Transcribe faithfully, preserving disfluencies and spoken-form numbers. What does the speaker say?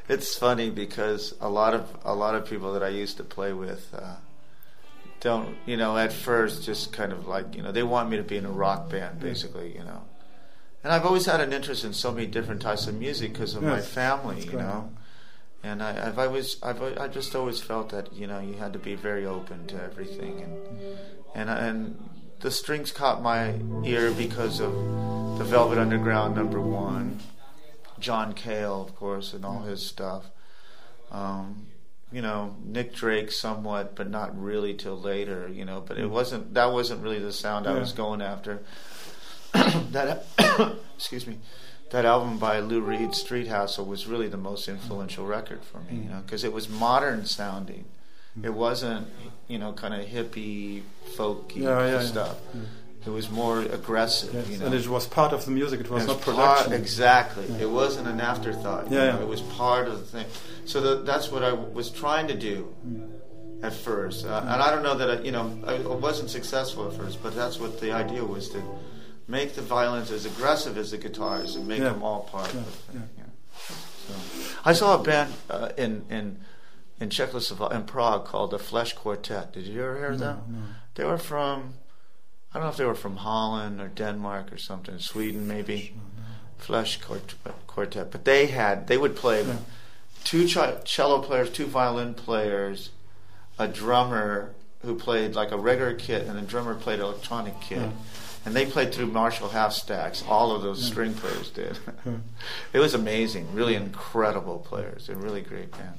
It's funny because a lot of a lot of people that I used to play with uh, don't, you know, at first just kind of like, you know, they want me to be in a rock band, basically, you know. And I've always had an interest in so many different types of music because of yes, my family, you know. And I, I've always, I've, I just always felt that, you know, you had to be very open to everything, and and and the strings caught my ear because of the Velvet Underground number one, John Cale, of course, and all his stuff. Um, you know, Nick Drake somewhat, but not really till later, you know. But it wasn't, that wasn't really the sound I was going after. that, excuse me, that album by Lou Reed, Street Hassle, was really the most influential record for me, you know, because it was modern sounding. It wasn't, you know, kind of hippie, folky yeah, yeah, stuff. Yeah. It was more aggressive, yes. you know. And it was part of the music. It was, it was not production. Part, exactly. Yeah. It wasn't an afterthought. Yeah, You know? yeah. It was part of the thing. So the, that's what I was trying to do mm. at first. Uh, and I don't know that, I, you know, I wasn't successful at first, but that's what the idea was, to make the violins as aggressive as the guitars and make yeah. them all part yeah. of the thing. Yeah. Yeah. So, I saw a band uh, in in in Czechoslovakia, in Prague, called the Flesh Quartet. Did you ever hear of no, them? No. They were from, I don't know if they were from Holland or Denmark or something, Sweden maybe. No. Flesh Quartet, but they had they would play yeah. two ch- cello players, two violin players, a drummer who played like a regular kit, and a drummer played electronic kit. Yeah. And they played through Marshall half stacks. All of those yeah. string players did. yeah. It was amazing. Really incredible players. A really great band.